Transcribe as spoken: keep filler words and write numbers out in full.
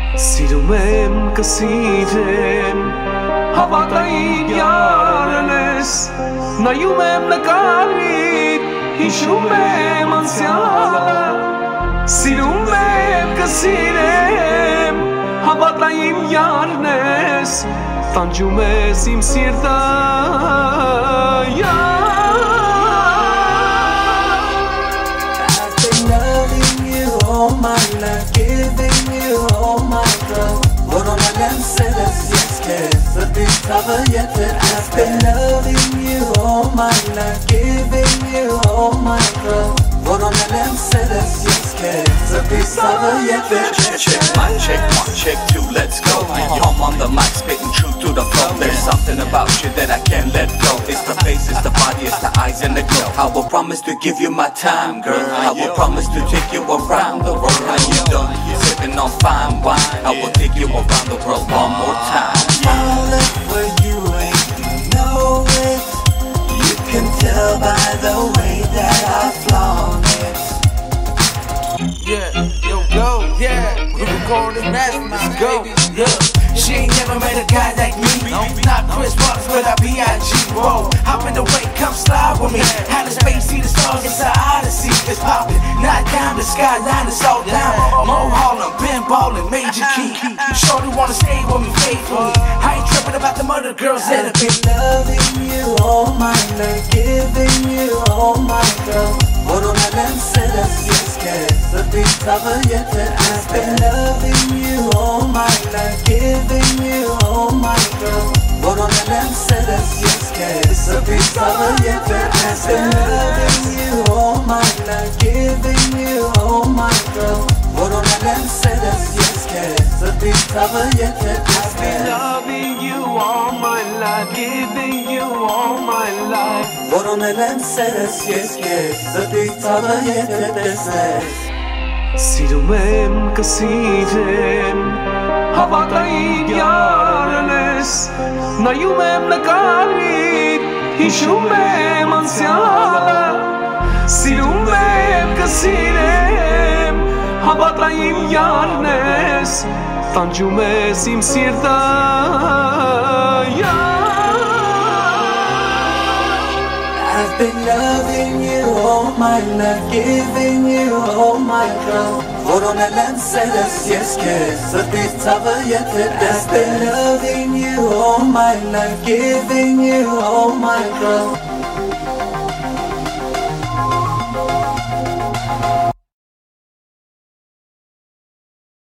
Sirëm em kësirem Havata im jarënes Na jumem në karit Ishumem ansiala Sirëm em kësirem Havata im jarënes Thanë gjume si më sirta I've been loving you all my life, giving you all my love. Vårarna lämsades gästkäst för ditt havajätter. I've been loving you all my life, giving you all my love. Vårarna lämsades gästkäst för ditt havajätter. Check, check, mic check, one, check, two, let's go. I'm on the mic, spitting true to the flow. There's something about you that I can't let go. It's the face, it's the body, it's the eyes and the glow. I will promise to give you my time, girl. I will promise to take you around the world. How you doing? Sipping on fine wine. I will take you around the world one more time. All of where you ain't, you know it. You can tell by the way that I flaunt it. Yeah, yo, go, yeah. We record this masterpiece, let's go, yeah. She ain't never met a guy like me. Not Chris Waters, but I B I G Whoa, hop in the way, come slide with me. How the space, see the stars, it's an odyssey. It's poppin', not down, the skyline is all down. Mo Harlem, Ben Ballin', Major Key. Shorty wanna stay with me faithfully. I ain't trippin' about the mother girls that have been loving you all my life, giving you all my love. Vårarna lämsades gästkäst för ditt havajätter. I've been loving you all my life, giving you all my love. Vårarna lämsades gästkäst för ditt havajätter. I've been loving you all my life, giving you all my love. Vårarna lämsades gästkäst för ditt havajätter. I've been Loving you all my life, giving you all my life. Vårarna lämsades gästkäst för ditt havajätter. Sirëm em kësirem Havata im jarënes Na jumem në karit Ishumem ansiala Sirëm em kësirem Havata im jarënes Thanë gjume si më sirta I've been loving you all my life, giving you all my love. Vårarna lämsades gästkäst för ditt havajätter. I've been loving you all my life, giving you all my love.